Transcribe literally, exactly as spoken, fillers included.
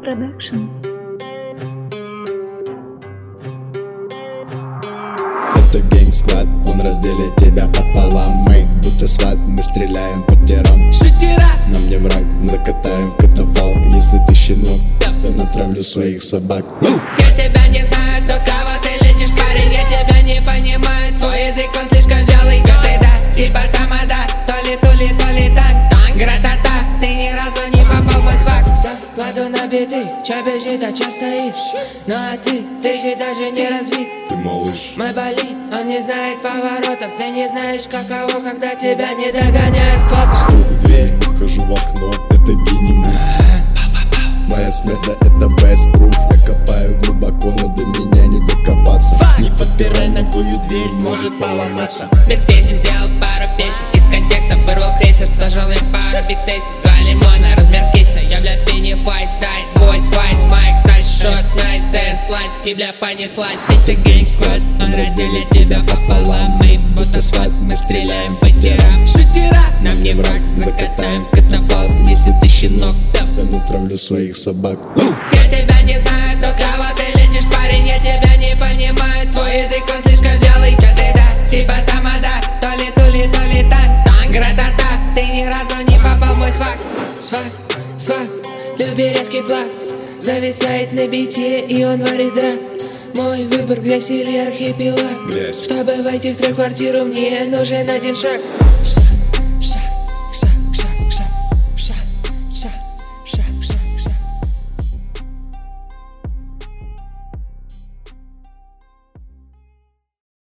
Production. Это гэнг-склад, он разделит тебя пополам. Мы будто сват, мы стреляем по терам. Шутера! Нам не враг, закатаем в катафалк. Если ты щенок, я натравлю своих собак. Я тебя не знаю, то кого ты лечишь, парень. Я тебя не понимаю, твой язык он слишком вялый. Чё ты да, типа тамада, то ли тули, то ли танк, танк, гратата. Ты ни разу не попал в мой свак. Кладу на биты, чё бежит, а чё стоишь? Ну а ты, ты же даже не развит. Ты малыш. Мой болид, он не знает поворотов. Ты не знаешь каково, когда тебя не догоняют копы. Стук в дверь, выхожу в окно, это гений. Моя смерть, да это best proof. Я копаю глубоко, но до меня не докопаться. Fuck. Не подпирай ногою дверь, может поломаться. Без песен сделал пару песен, из контекста вырвал крейсер. Зажал им пару бигтейст, два лимона, размер кейса. Я бля Pennywise, Dice, Boys, Vice, Майк, Тайс, Шот, Найс, Дэнс, Слайс. И бля понеслась. Это гэнг-сквад, он разделит тебя пополам. Мы будто сват, мы стреляем по терам. Шутера! Нам не враг, закатаем в катафалк. Если ты щенок, Я натравлю своих собак. я тебя не знаю, то кого ты лечишь, парень. Я тебя не понимаю, твой язык он слишком вялый. Чё ты да, типа тамада, то ли тули, то ли танк, танк, гратата. Ты ни разу не попал в мой свак. Свак, свак, люби резкий плат. Зависает на бите, и он варит драк. Мой выбор, грязь или архипелаг. Грязь. Чтобы войти в твою квартиру, мне нужен один шаг.